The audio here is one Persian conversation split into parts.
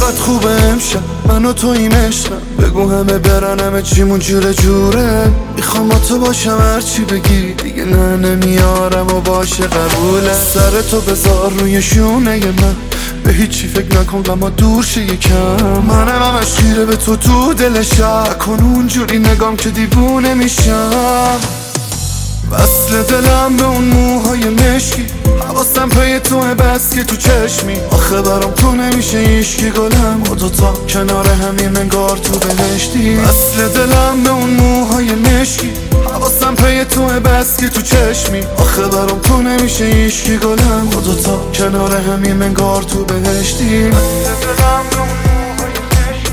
چقدر خوبه امشب من و تو این عشقم. بگو همه برن همه چیمون جوره جوره. میخوام با تو باشم هرچی بگی دیگه نه نمیارم و باشه قبوله. سر تو بذار روی شونه من به هیچی فکر نکن غما دور شه یکم. منم همش خیره به تو تو دلشم. نکن اونجوری نگام که دیوونه میشم. وصل دلم به اون موهای مشکی حواسم پی توه بس که تو چشمی. آخه برام تو نمیشه ایشکی گلم و دوتا کنار همین انگار تو بهشتی. وصل دلم به اون موهای مشکی حواسم پی توه بس که تو چشمی. آخه برام تو نمیشه ایشکی گلم و دوتا کنار همین انگار تو بهشتی. وصل دلم به اون موهای مشکی.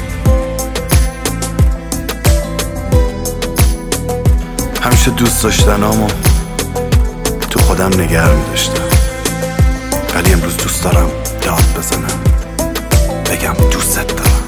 همیشه دوست داشتنامو تو خودم نگه می‌داشتم، ولی امروز دوست دارم داد بزنم بگم دوست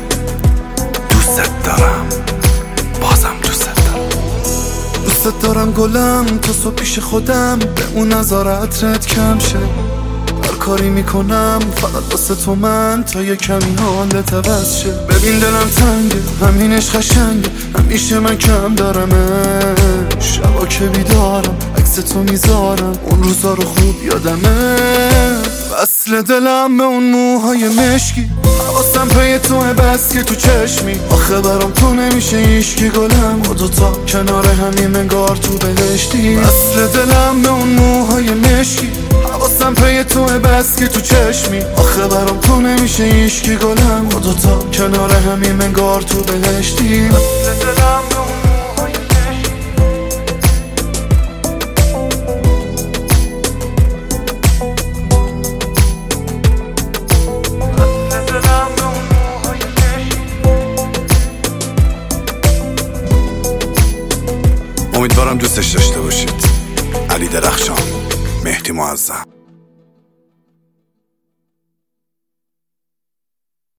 دارم بازم دوست دارم گلم. تا صبح پیش خودم به اون نظارت رد کم شه. هر کاری میکنم فقط واسه تو من تا یه کمی حالت عوض شه. ببین دلم تنگه همینش قشنگه همیشه من کم دارمه. شبا که بیدارم عکس تو میذارم اون روزا رو خوب یادمه. وصل دلم به اون موهای مشکی حواسم پی توه بس که تو چشمی. آخه برام تو نمیشه ایشکی گلم و دوتا کنار همین انگار تو بهشتی. وصل دلم به اون موهای مشکی حواسم پی توه بس که تو چشمی. آخه برام تو نمیشه ایشکی گلم و دوتا کنار همین انگار تو بهشتی. وصل دلم به اون موهای مشکی. وصل دلم به اون موهای مشکی. امیدوارم دوستش داشته باشید. علی درخشان، مهدی معظم.